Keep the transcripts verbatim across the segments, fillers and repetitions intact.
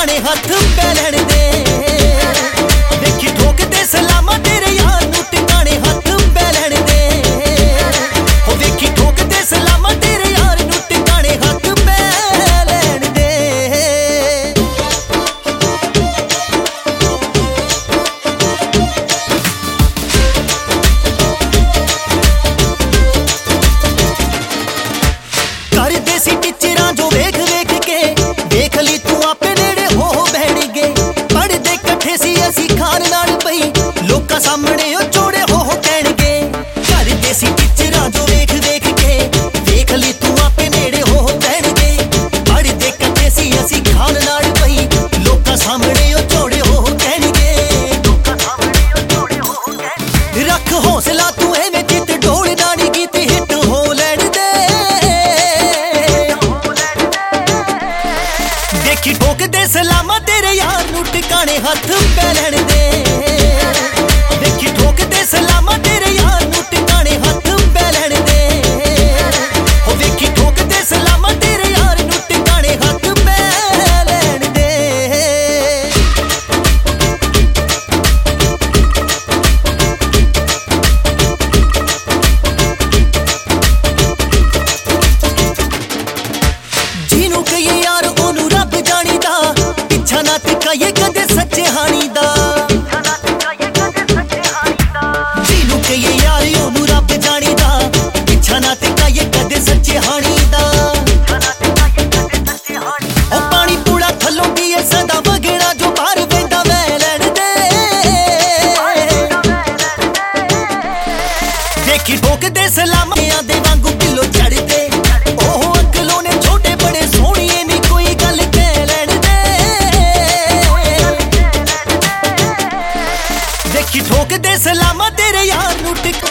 ਟਿਕਾਣੇ ਹੱਥ ਪੈ ਲੈਣ ਦੇ। ਵੇਖੀ ਠੋਕਦੇ ਸਲਾਮਾਂ ਤੇਰੇ ਯਾਰ ਨੂੰ ਟਿਕਾਣੇ ਹੱਥ ਪੈ ਲੈਣ ਦੇ। ਹੋ ਵੇਖੀ ਠੋਕਦੇ ਸਲਾਮਾਂ ਤੇਰੇ ਯਾਰ ਨੂੰ ਟਿਕਾਣੇ ਹੱਥ ਪੈ ਲੈਣ ਦੇ। ਕਰਦੇ ਸੀ ਟੀਚਰਾਂ ਜੋ ਵੇਖ ਵੇਖ ਕੇ, ਵੇਖ ਲਈ ਤੂੰ ਆਪੇ ਨੇੜੇ ਹੋ ਬਹਿਣਗੇ। ਪੜ੍ਹਦੇ ਇਕੱਠੇ ਸੀ ਅਸੀਂ ਖਾਨ ਨਾਲ ਪਈ, ਲੋਕਾਂ ਸਾਹਮਣੇ ਉਹ ਚੋੜੇ ਹੋ ਕਹਿਣਗੇ। ਕਰਦੇ ਸੀ ਟੀਚਰਾਂ ਜੋ ਵੇਖ ਵੇਖ ਕੇ, ਵੇਖ ਲਈ ਤੂੰ ਆਪੇ ਨੇੜੇ ਹੋ ਬਹਿਣਗੇ। ਪੜ੍ਹਦੇ ਇਕੱਠੇ ਸੀ ਅਸੀਂ ਖਾਨ ਨਾਲ ਪਈ, ਲੋਕਾਂ ਸਾਹਮਣੇ ਉਹ ਚੋੜੇ ਹੋ ਕਹਿਣਗੇ। ਰੱਖ ਹੌਸਲਾ ਤੂੰ ਐਵੇਂ ਜਿੱਤ ਡੋਲਦਾ ਨੀ, ਗੀਤ ਹਿੱਟ ਹੋ ਲੈਣ ਦੇ। ਦੇਖੀ ਠੋਕਦੇ ਸਲਾਮਾਂ ਤੇਰੇ ਯਾਰ ਨੂੰ ਟਿਕਾਣੇ ਹੱਥ ਪੈ ਲੈਣ ਦੇ। ਦੇਖੀ ਠੋਕਦੇ ਸਲਾਮਾਂ ਤੇਰੇ ਯਾਰ ਨੂੰ ਟਿਕਾਣੇ ਹੱਥ ਪੈ ਲੈਣ ਦੇ। ਹੋ ਵੇਖੀ ਠੋਕਦੇ ਸਲਾਮਾਂ ਤੇਰੇ ਯਾਰ ਨੂੰ ਟਿਕਾਣੇ ਹੱਥ ਪੈ ਲੈਣ ਦੇ। ਜਿਹਨੂੰ ਕਹੀਏ ਯਾਰ ਉਹਨੂੰ ਰੱਬ ਜਾਣੀਦਾ, ਪਿੱਛਾ ਨਾ ਟਿਕਾਈਏ ਕਦੇ ਸੱਚੇ ਹਾਣੀ ਦਾ। ਜਿਹਨੂੰ ਕਹੀਏ ਯਾਰ ਉਹਨੂੰ ਰੱਬ ਜਾਣੀਦਾ, ਪਿੱਛਾ ਨਾ ਟਿਕਾਈਏ ਕਦੇ ਸੱਚੇ ਹਾਣੀ ਦਾ। ਉਹ ਪਾਣੀ ਪੂੜਾ ਥੱਲੋਂ ਪੀਏ ਸਦਾ ਵਗਣਾ, ਜੋ ਬਾਹਰ ਵਹਿੰਦਾ ਵਹਿ ਲੈਣ ਦੇ। ਦੇਖੀ ਠੋਕਦੇ ਸਲਾਮਾਂ ਦੇ ਵਾਂਗੂ ਕਿਲੋ ਚੜਦੇ, ਉਹ ਅਕਲੋਂ ਨੇ ਛੋਟੇ ਬੜੇ ਸੋਹਣੀਏ ਨੀ ਕੋਈ ਗੱਲ ਕਹਿ ਲੈਣ ਦੇ। ਦੇਖੀ ਠੋਕਦੇ ਸਲਾਮਾਂ ਤੇਰੇ ਯਾਰ ਨੂੰ ਟਿਕ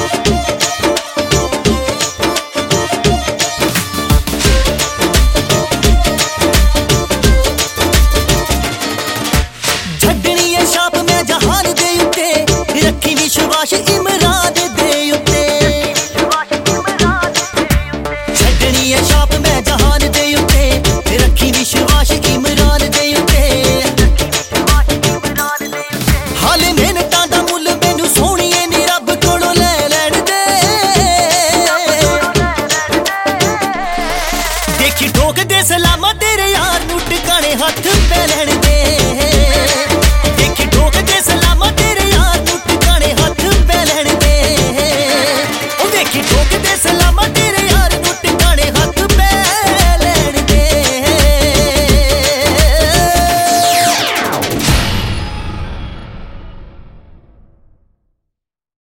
ਛੱਡਣੀ ਏ ਛਾਪ ਮੈਂ ਜਹਾਨ ਦੇ ਉੱਤੇ, ਰੱਖੀ ਵਿਸ਼ਵਾਸ ਇਮਰਾਨ ਦੇ ਉੱਤੇ। ਛੱਡਣੀ ਏ ਛਾਪ ਮੈਂ ਜਹਾਨ ਦੇ ਉੱਤੇ, ਰੱਖੀ ਵਿਸ਼ਵਾਸ ਇਮਰਾਨ ਦੇ ਉੱਤੇ। ਹਾਲੇ ਮਿਹਨਤਾਂ ਦਾ ਮੁੱਲ ਮੈਨੂੰ ਸੋਹਣੀਏ ਨੀ ਰੱਬ ਕੋਲੋਂ ਲੈ ਲੈਣ ਦੇ। ਦੇਖੀ ਠੋਕਦੇ ਸਲਾਮਾਂ ਤੇਰੇ ਯਾਰ ਨੂੰ ਟਿਕਾਣੇ ਹੱਥ ਪੈ ਲੈਣ ਦੇ। ਦੇਖੀ ਠੋਕਦੇ ਸਲਾਮਾਂ